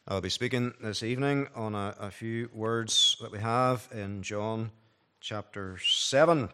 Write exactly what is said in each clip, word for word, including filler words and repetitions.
I'll be speaking this evening on a, a few words that we have in John chapter seven.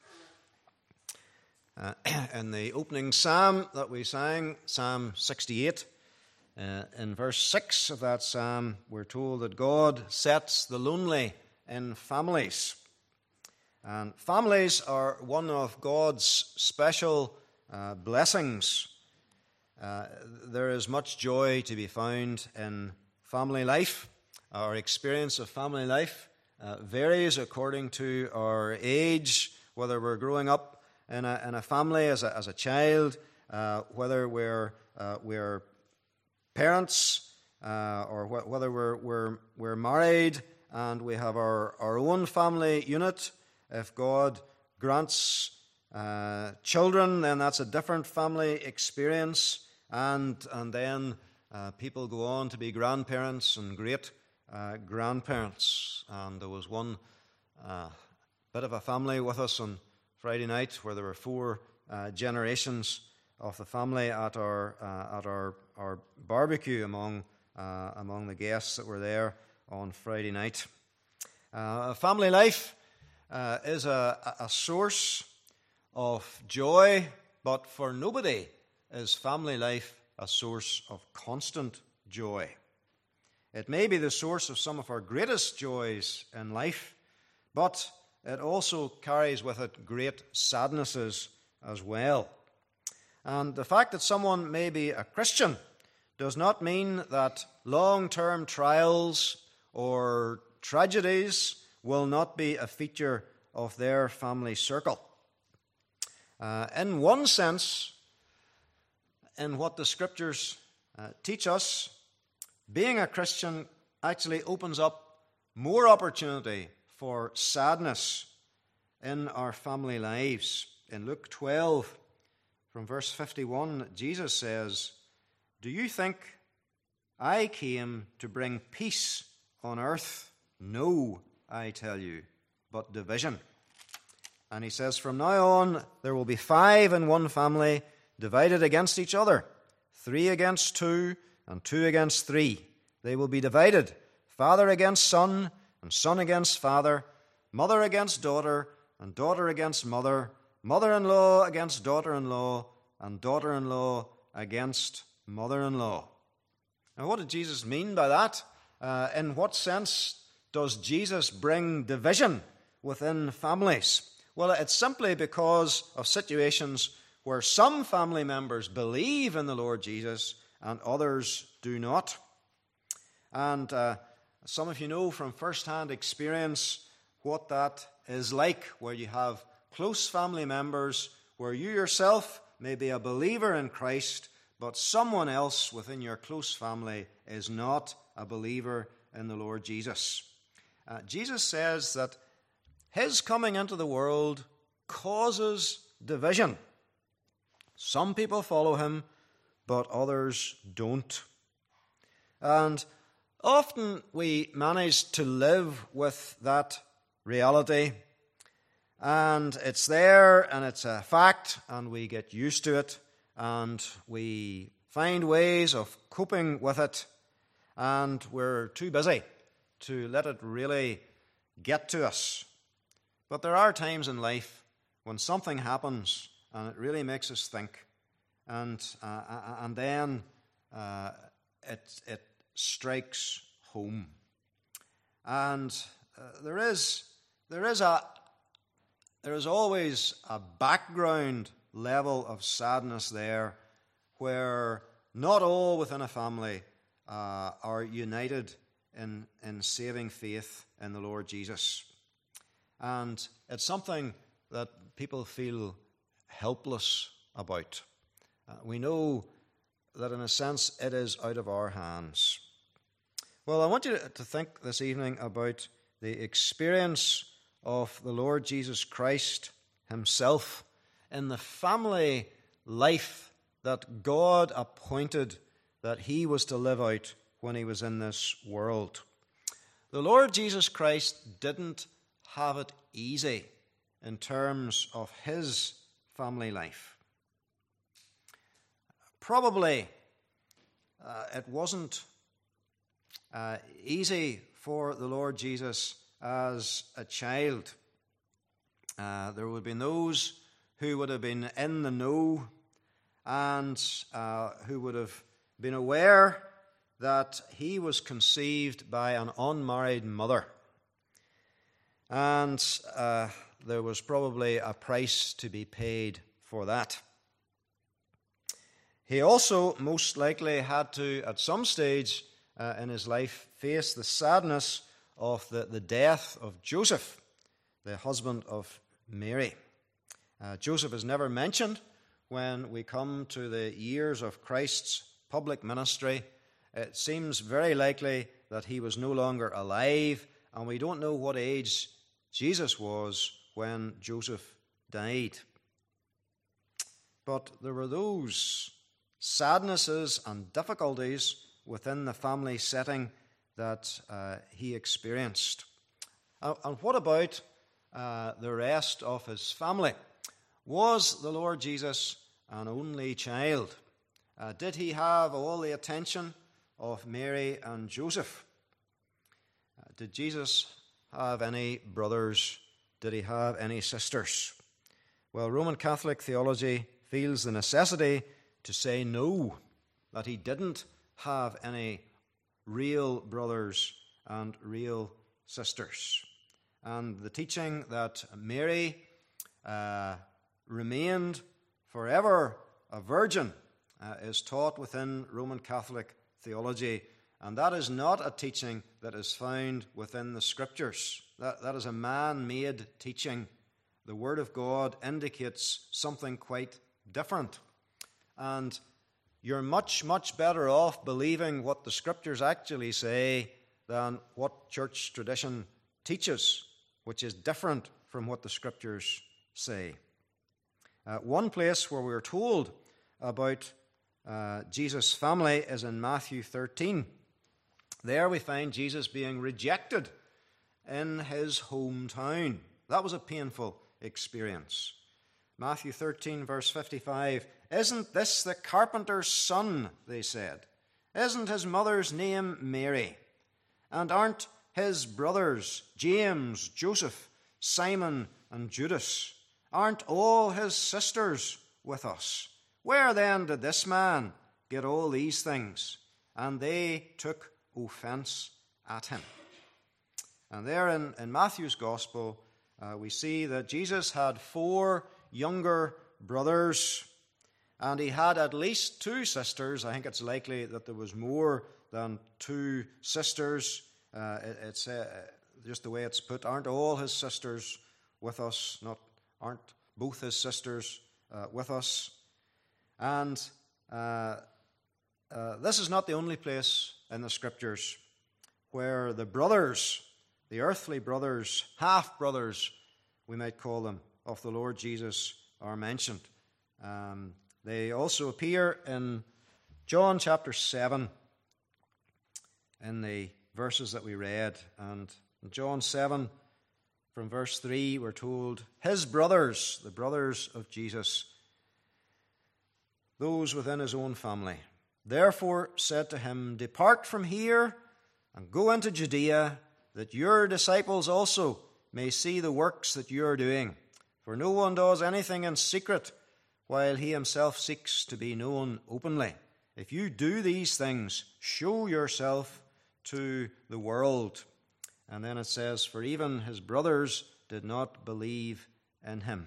Uh, in the opening psalm that we sang, Psalm sixty-eight, uh, in verse six of that psalm, we're told that God sets the lonely in families. And families are one of God's special uh, blessings. Uh, there is much joy to be found in family life. Our experience of family life uh, varies according to our age, whether we're growing up in a, in a family as a, as a child, uh, whether we're, uh, we're parents, uh, or wh- whether we're, we're, we're married and we have our, our own family unit. If God grants uh, children, then that's a different family experience. And and then uh, people go on to be grandparents and great uh, grandparents. And there was one uh, bit of a family with us on Friday night where there were four uh, generations of the family at our uh, at our, our barbecue among uh, among the guests that were there on Friday night. Uh, family life uh, is a, a source of joy, but for nobody is family life a source of constant joy. It may be the source of some of our greatest joys in life, but it also carries with it great sadnesses as well. And the fact that someone may be a Christian does not mean that long-term trials or tragedies will not be a feature of their family circle. Uh, in one sense, in what the Scriptures uh, teach us, being a Christian actually opens up more opportunity for sadness in our family lives. In Luke twelve, from verse fifty-one, Jesus says, "Do you think I came to bring peace on earth? No, I tell you, but division." And he says, "From now on, there will be five in one family, divided against each other, three against two, and two against three. They will be divided, father against son, and son against father, mother against daughter, and daughter against mother, mother-in-law against daughter-in-law, and daughter-in-law against mother-in-law." Now, what did Jesus mean by that? Uh, in what sense does Jesus bring division within families? Well, it's simply because of situations where some family members believe in the Lord Jesus and others do not. And uh, some of you know from first-hand experience what that is like, where you have close family members, where you yourself may be a believer in Christ, but someone else within your close family is not a believer in the Lord Jesus. Uh, Jesus says that his coming into the world causes division. Some people follow him, but others don't. And often we manage to live with that reality, and it's there, and it's a fact, and we get used to it, and we find ways of coping with it, and we're too busy to let it really get to us. But there are times in life when something happens and it really makes us think, and uh, and then uh, it it strikes home, and uh, there is there is a there is always a background level of sadness there, where not all within a family uh, are united in in saving faith in the Lord Jesus, and it's something that people feel helpless about. Uh, we know that in a sense it is out of our hands. Well, I want you to think this evening about the experience of the Lord Jesus Christ himself in the family life that God appointed that he was to live out when he was in this world. The Lord Jesus Christ didn't have it easy in terms of his family life. Probably uh, it wasn't uh, easy for the Lord Jesus as a child. Uh, there would have been those who would have been in the know and uh, who would have been aware that he was conceived by an unmarried mother. And uh, there was probably a price to be paid for that. He also most likely had to, at some stage uh, in his life, face the sadness of the, the death of Joseph, the husband of Mary. Uh, Joseph is never mentioned when we come to the years of Christ's public ministry. It seems very likely that he was no longer alive, and we don't know what age Jesus was when Joseph died. But there were those sadnesses and difficulties within the family setting that uh, he experienced. Uh, and what about uh, the rest of his family? Was the Lord Jesus an only child? Uh, did he have all the attention of Mary and Joseph? Uh, did Jesus have any brothers? Did he have any sisters? Well, Roman Catholic theology feels the necessity to say no, that he didn't have any real brothers and real sisters. And the teaching that Mary uh, remained forever a virgin uh, is taught within Roman Catholic theology, and that is not a teaching that is found within the Scriptures. That, that is a man-made teaching. The Word of God indicates something quite different. And you're much, much better off believing what the Scriptures actually say than what church tradition teaches, which is different from what the Scriptures say. Uh, one place where we're told about uh, Jesus' family is in Matthew thirteen. There we find Jesus being rejected in his hometown. That was a painful experience. Matthew thirteen, verse fifty-five, "Isn't this the carpenter's son?" they said. "Isn't his mother's name Mary? And aren't his brothers James, Joseph, Simon, and Judas? Aren't all his sisters with us? Where then did this man get all these things?" And they took offense at him. And there in, in Matthew's Gospel, uh, we see that Jesus had four younger brothers, and he had at least two sisters. I think it's likely that there was more than two sisters. Uh, it, it's uh, just the way it's put. Aren't all his sisters with us? Not aren't both his sisters uh, with us? And uh, uh, this is not the only place in the Scriptures where the brothers, the earthly brothers, half-brothers, we might call them, of the Lord Jesus are mentioned. Um, they also appear in John chapter seven, in the verses that we read. And in John seven, from verse three, we're told, his brothers, the brothers of Jesus, those within his own family, therefore said to him, "Depart from here and go into Judea, that your disciples also may see the works that you are doing. For no one does anything in secret while he himself seeks to be known openly. If you do these things, show yourself to the world." And then it says, "For even his brothers did not believe in him."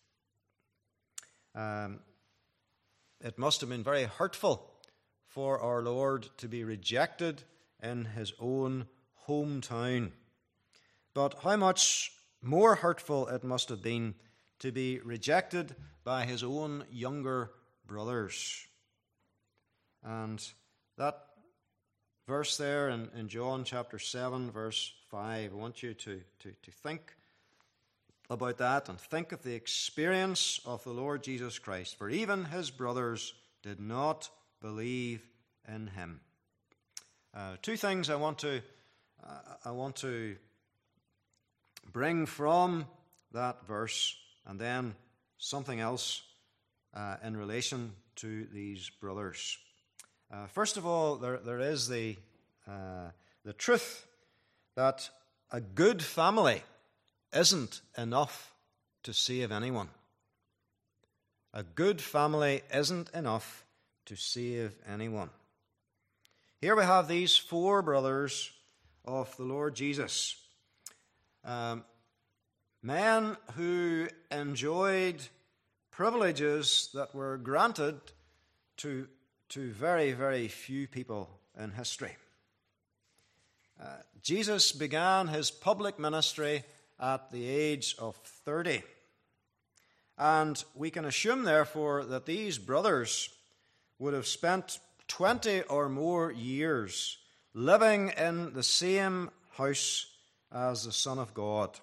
Um, it must have been very hurtful for our Lord to be rejected in his own hometown. But how much more hurtful it must have been to be rejected by his own younger brothers. And that verse there in, in John chapter seven, verse five, I want you to, to, to think about that and think of the experience of the Lord Jesus Christ. For even his brothers did not believe in him. Uh, two things I want to uh, I want to bring from that verse, and then something else uh, in relation to these brothers. Uh, first of all, there there is the uh, the truth that a good family isn't enough to save anyone. A good family isn't enough to save anyone. Here we have these four brothers of the Lord Jesus. Um, men who enjoyed privileges that were granted to, to very, very few people in history. Uh, Jesus began his public ministry at the age of thirty. And we can assume, therefore, that these brothers would have spent twenty or more years living in the same house as the Son of God.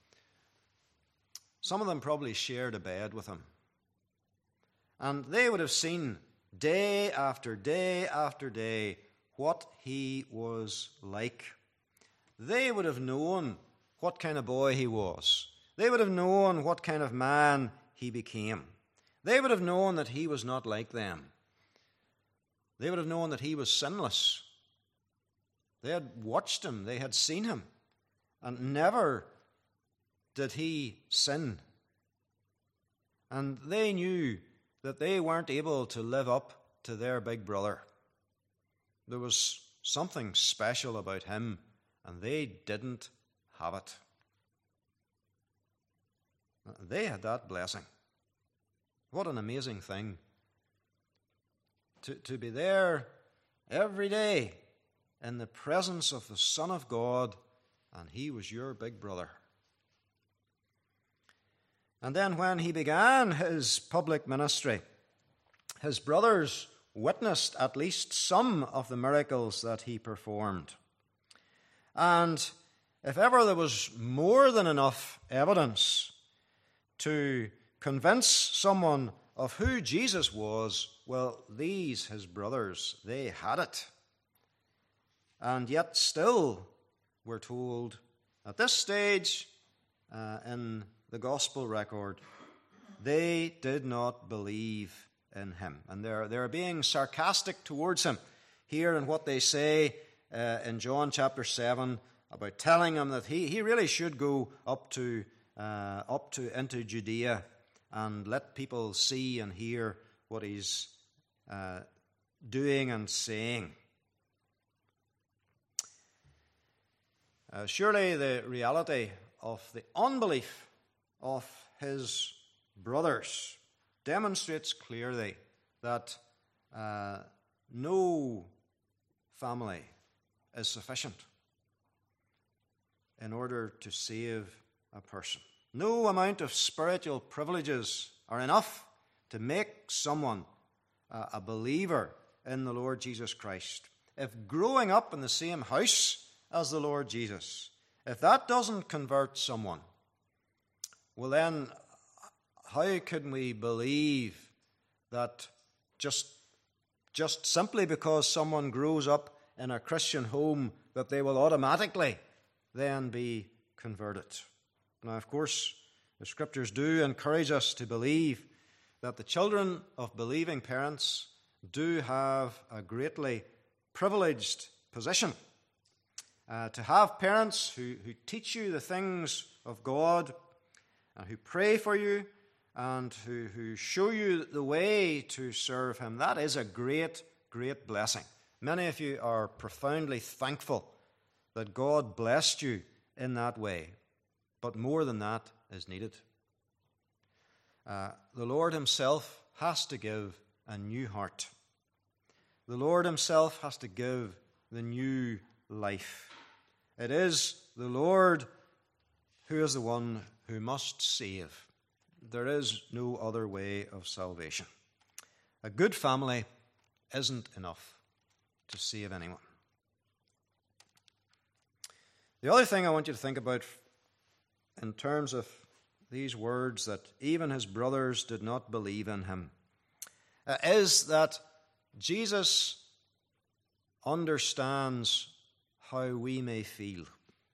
Some of them probably shared a bed with him. And they would have seen day after day after day what he was like. They would have known what kind of boy he was. They would have known what kind of man he became. They would have known that he was not like them. They would have known that he was sinless. They had watched him. They had seen him. And never did he sin. And they knew that they weren't able to live up to their big brother. There was something special about him, and they didn't have it. They had that blessing. What an amazing thing. To, to be there every day in the presence of the Son of God, and he was your big brother. And then when he began his public ministry, his brothers witnessed at least some of the miracles that he performed. And if ever there was more than enough evidence to convince someone of who Jesus was, well, these, his brothers, they had it. And yet still, we're told, at this stage uh, in the gospel record, they did not believe in him. And they're, they're being sarcastic towards him here in what they say uh, in John chapter seven about telling him that he, he really should go up to uh, up to into Judea and let people see and hear what he's uh, doing and saying. Uh, surely the reality of the unbelief of his brothers demonstrates clearly that uh, no family is sufficient in order to save a person. No amount of spiritual privileges are enough to make someone uh, a believer in the Lord Jesus Christ. If growing up in the same house as the Lord Jesus, if that doesn't convert someone, well then, how can we believe that just, just simply because someone grows up in a Christian home that they will automatically then be converted? Now, of course, the Scriptures do encourage us to believe that the children of believing parents do have a greatly privileged position. Uh, to have parents who, who teach you the things of God, and who pray for you, and who, who show you the way to serve him, that is a great, great blessing. Many of you are profoundly thankful that God blessed you in that way. But more than that is needed. Uh, the Lord himself has to give a new heart. The Lord himself has to give the new life. It is the Lord who is the one who must save. There is no other way of salvation. A good family isn't enough to save anyone. The other thing I want you to think about in terms of these words that even his brothers did not believe in him uh, is that Jesus understands how we may feel.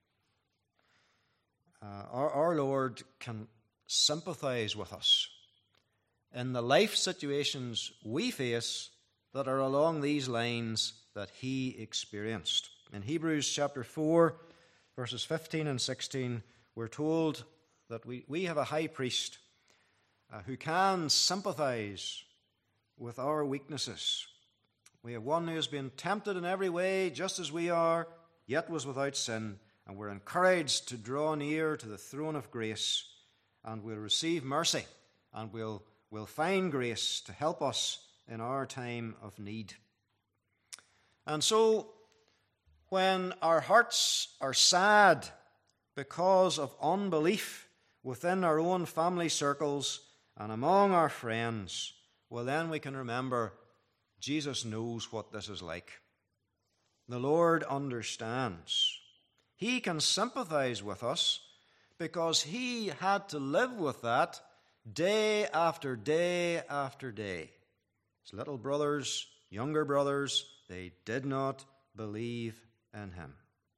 Uh, our, our Lord can sympathize with us in the life situations we face that are along these lines that he experienced. In Hebrews chapter four, verses fifteen and sixteen, we're told that we, we have a high priest uh, who can sympathize with our weaknesses. We have one who has been tempted in every way, just as we are, yet was without sin, and we're encouraged to draw near to the throne of grace, and we'll receive mercy, and we'll, we'll find grace to help us in our time of need. And so, when our hearts are sad because of unbelief within our own family circles and among our friends, well, then we can remember Jesus knows what this is like. The Lord understands. He can sympathize with us because he had to live with that day after day after day. His little brothers, younger brothers, they did not believe in him.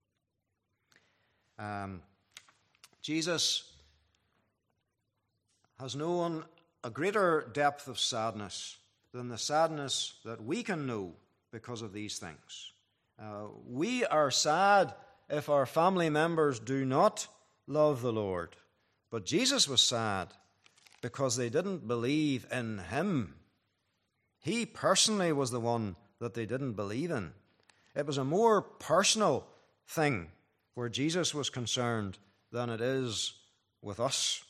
Um, Jesus has known a greater depth of sadness than the sadness that we can know because of these things. Uh, we are sad if our family members do not love the Lord. But Jesus was sad because they didn't believe in him. He personally was the one that they didn't believe in. It was a more personal thing where Jesus was concerned than it is with us.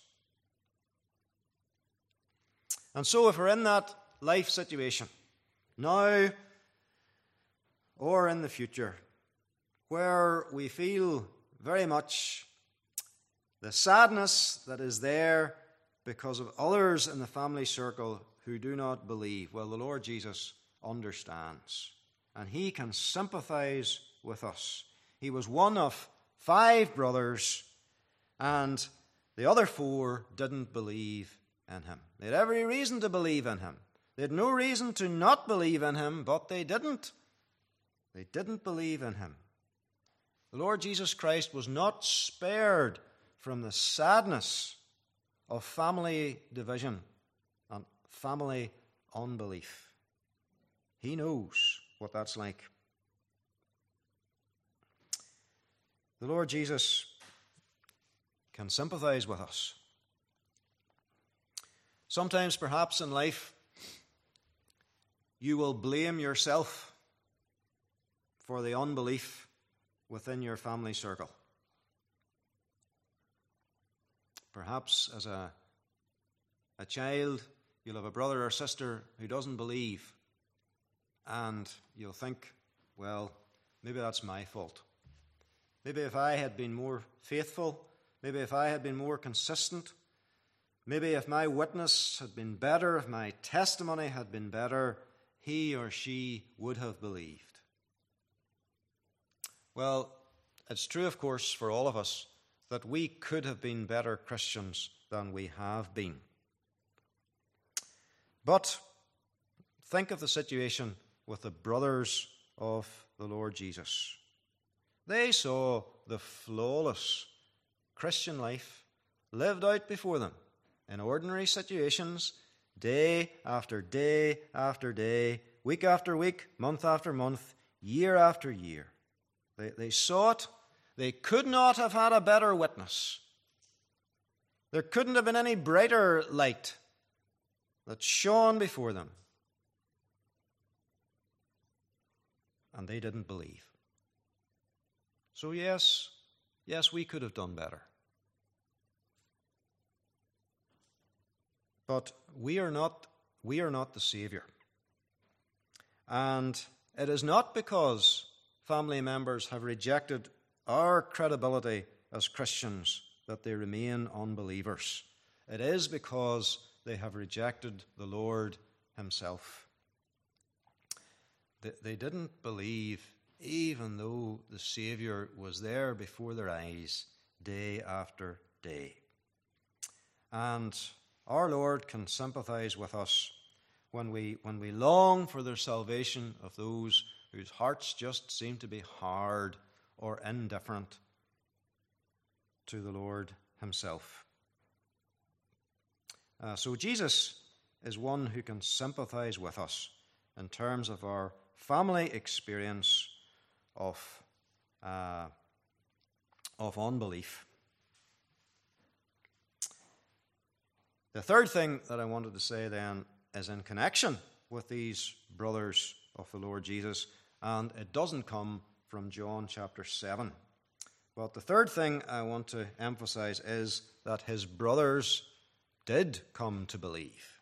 And so if we're in that life situation, now or in the future, where we feel very much the sadness that is there because of others in the family circle who do not believe, well, the Lord Jesus understands, and he can sympathize with us. He was one of five brothers, and the other four didn't believe in him. They had every reason to believe in him. They had no reason to not believe in him, but they didn't. They didn't believe in him. The Lord Jesus Christ was not spared from the sadness of family division and family unbelief. He knows what that's like. The Lord Jesus can sympathize with us. Sometimes, perhaps in life, you will blame yourself for the unbelief within your family circle. Perhaps as a, a child, you'll have a brother or sister who doesn't believe, and you'll think, well, maybe that's my fault. Maybe if I had been more faithful, maybe if I had been more consistent, maybe if my witness had been better, if my testimony had been better, he or she would have believed. Well, it's true, of course, for all of us that we could have been better Christians than we have been. But think of the situation with the brothers of the Lord Jesus. They saw the flawless Christian life lived out before them in ordinary situations, day after day after day, week after week, month after month, year after year. They, they saw it. They could not have had a better witness. There couldn't have been any brighter light that shone before them. And they didn't believe. So yes, yes, we could have done better. But we are not, we are not the Savior. And it is not because family members have rejected our credibility as Christians that they remain unbelievers. It is because they have rejected the Lord himself. They, they didn't believe even though the Savior was there before their eyes day after day. And our Lord can sympathize with us when we, when we long for the salvation of those whose hearts just seem to be hard or indifferent to the Lord himself. Uh, so Jesus is one who can sympathize with us in terms of our family experience of uh, of unbelief. The third thing that I wanted to say then is in connection with these brothers of the Lord Jesus, and it doesn't come from John chapter seven. But the third thing I want to emphasize is that his brothers did come to believe.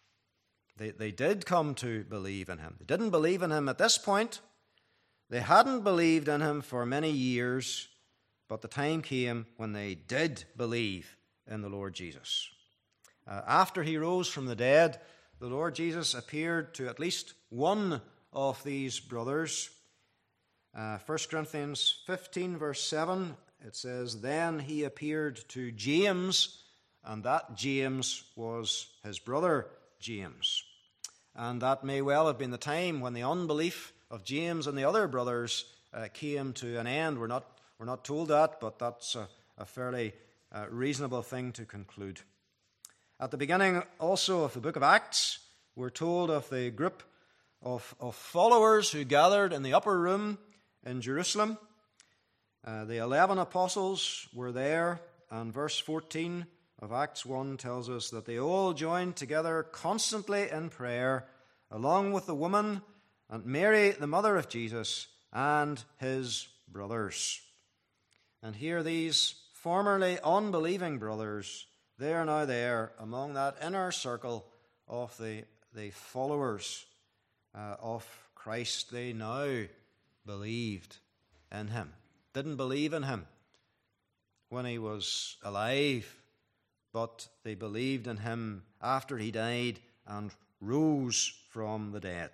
They, they did come to believe in him. They didn't believe in him at this point. They hadn't believed in him for many years, but the time came when they did believe in the Lord Jesus. Uh, after he rose from the dead, the Lord Jesus appeared to at least one of these brothers. Uh, First Corinthians fifteen, verse seven, it says, "Then he appeared to James," and that James was his brother James. And that may well have been the time when the unbelief of James and the other brothers uh, came to an end. We're not, we're not told that, but that's a, a fairly uh, reasonable thing to conclude. At the beginning also of the book of Acts, we're told of the group of, of followers who gathered in the upper room in Jerusalem. Uh, the eleven apostles were there, and verse fourteen of Acts one tells us that they all joined together constantly in prayer, along with the woman and Mary, the mother of Jesus, and his brothers. And here these formerly unbelieving brothers, they are now there among that inner circle of the, the followers uh, of Christ. They now believed in him. Didn't believe in him when he was alive, but they believed in him after he died and rose from the dead.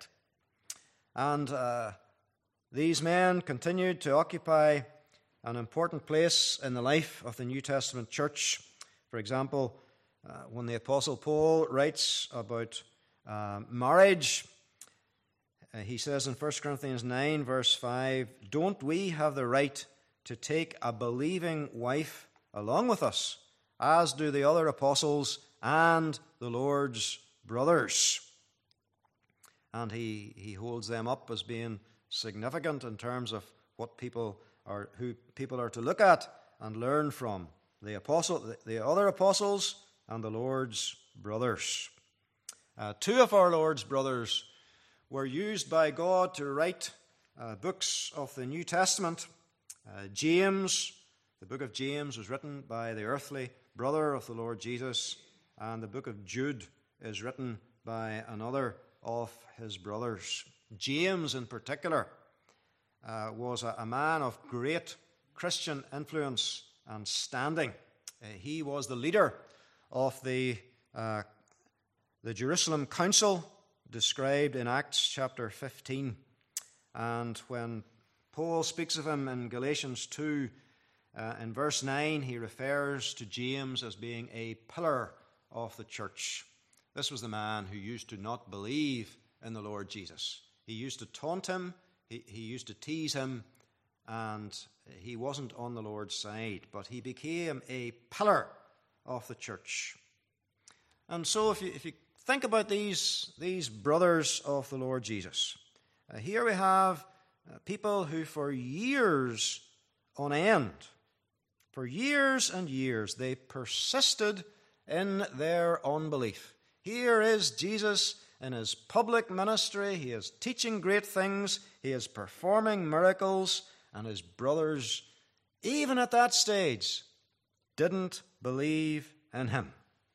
And uh, these men continued to occupy an important place in the life of the New Testament church. For example, uh, when the Apostle Paul writes about uh, marriage, uh, he says in First Corinthians nine, verse five, "Don't we have the right to take a believing wife along with us, as do the other apostles and the Lord's brothers?" And he, he holds them up as being significant in terms of what people are, who people are to look at and learn from. The apostle, the other apostles and the Lord's brothers. Uh, two of our Lord's brothers were used by God to write uh, books of the New Testament. Uh, James, the book of James was written by the earthly brother of the Lord Jesus, and the book of Jude is written by another of his brothers. James in particular uh, was a, a man of great Christian influence and standing. Uh, he was the leader of the, uh, the Jerusalem Council described in Acts chapter fifteen. And when Paul speaks of him in Galatians two, uh, in verse nine, he refers to James as being a pillar of the church. This was the man who used to not believe in the Lord Jesus. He used to taunt him, he, he used to tease him, and he wasn't on the Lord's side, but he became a pillar of the church. And so if you, if you think about these, these brothers of the Lord Jesus, uh, here we have uh, people who for years on end, for years and years, they persisted in their unbelief. Here is Jesus in his public ministry. He is teaching great things. He is performing miracles. And his brothers, even at that stage, didn't believe in him.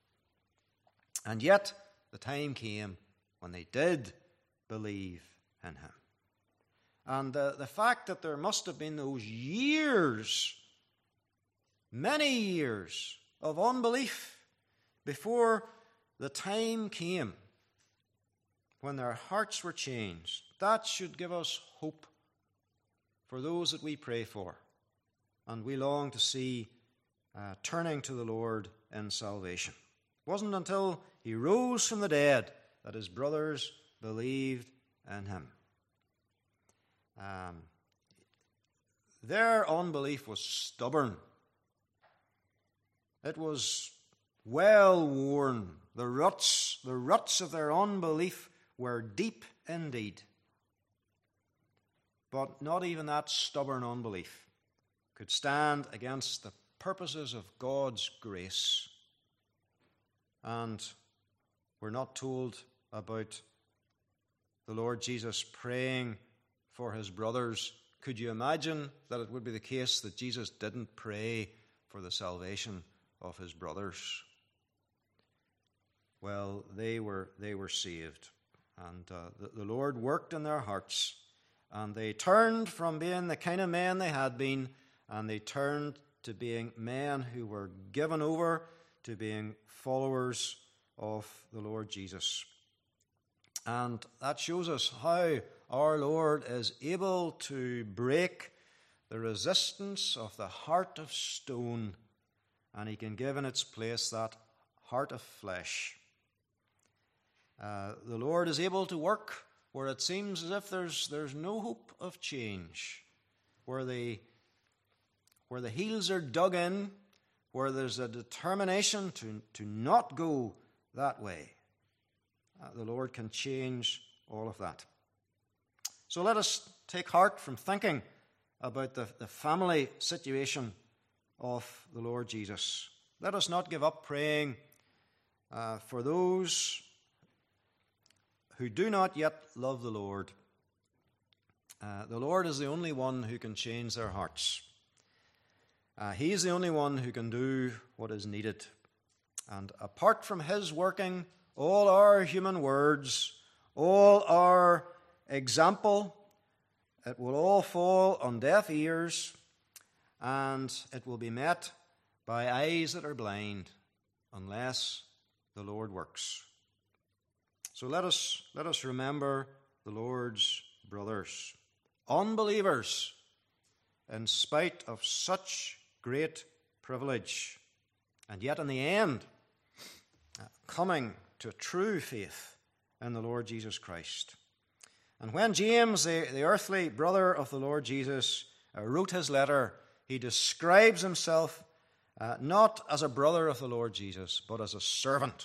And yet, the time came when they did believe in him. And the, the fact that there must have been those years, many years of unbelief before the time came when their hearts were changed, that should give us hope for those that we pray for and we long to see uh, turning to the Lord in salvation. It wasn't until he rose from the dead that his brothers believed in him. Um, their unbelief was stubborn. It was well worn. The ruts, the ruts of their unbelief were deep indeed. But not even that stubborn unbelief could stand against the purposes of God's grace. And we're not told about the Lord Jesus praying for his brothers. Could you imagine that it would be the case that Jesus didn't pray for the salvation of his brothers? Well, they were they were saved, and uh, the, the Lord worked in their hearts, and they turned from being the kind of men they had been, and they turned to being men who were given over to being followers of the Lord Jesus. And that shows us how our Lord is able to break the resistance of the heart of stone, and he can give in its place that heart of flesh. Uh, the Lord is able to work where it seems as if there's there's no hope of change, where the where the heels are dug in, where there's a determination to, to not go that way. Uh, the Lord can change all of that. So let us take heart from thinking about the, the family situation of the Lord Jesus. Let us not give up praying uh, for those who do not yet love the Lord. Uh, the Lord is the only one who can change their hearts. Uh, he is the only one who can do what is needed. And apart from his working, all our human words, all our example, it will all fall on deaf ears, and it will be met by eyes that are blind unless the Lord works. So let us, let us remember the Lord's brothers, unbelievers, in spite of such great privilege, and yet in the end, coming to true faith in the Lord Jesus Christ. And when James, the, the earthly brother of the Lord Jesus, uh, wrote his letter, he describes himself uh, not as a brother of the Lord Jesus, but as a servant.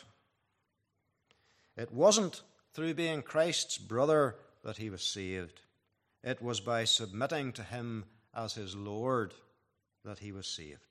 It wasn't through being Christ's brother that he was saved. It was by submitting to him as his Lord that he was saved.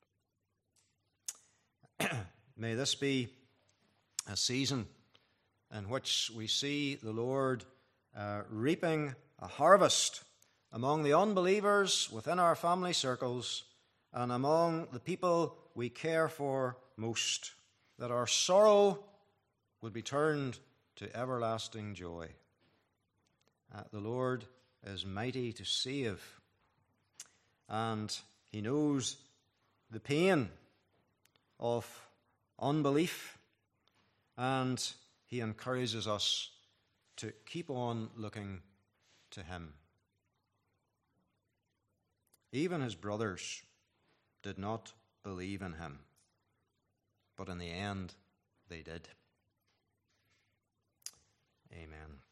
May this be a season in which we see the Lord uh, reaping a harvest among the unbelievers within our family circles and among the people we care for most, that our sorrow would be turned to everlasting joy. Uh, the Lord is mighty to save, and he knows the pain of unbelief, and he encourages us to keep on looking to him. Even his brothers did not believe in him, but in the end they did. Amen.